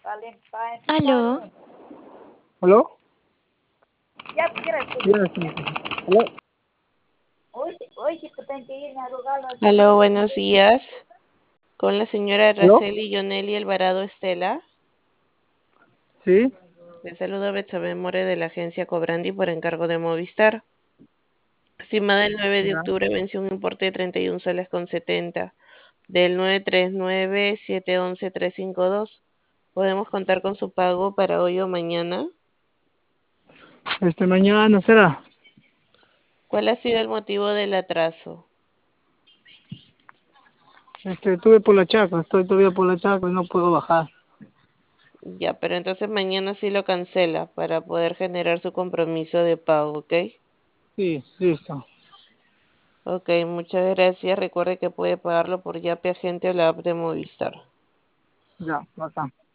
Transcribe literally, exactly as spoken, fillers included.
Aló, ¿Aló? Ya, sí, sí. ¿Aló? aló, buenos días. Con la señora ¿Aló? Araceli Yoneli Alvarado Estela. Sí, Le saludo a Betsabe More de la agencia Cobrandi por encargo de Movistar. Estimada el nueve de ya. octubre venció un importe de treinta y uno soles con setenta del nueve tres nueve siete uno uno tres cinco dos. ¿Podemos contar con su pago para hoy o mañana? Este, mañana será. ¿Cuál ha sido el motivo del atraso? Este, estuve por la Chaco, estoy todavía por la Chaco y no puedo bajar. Ya, pero entonces mañana sí lo cancela para poder generar su compromiso de pago, ¿ok? Sí, listo. Ok, muchas gracias. Recuerde que puede pagarlo por Yape Agente o la app de Movistar. Ya, bacán.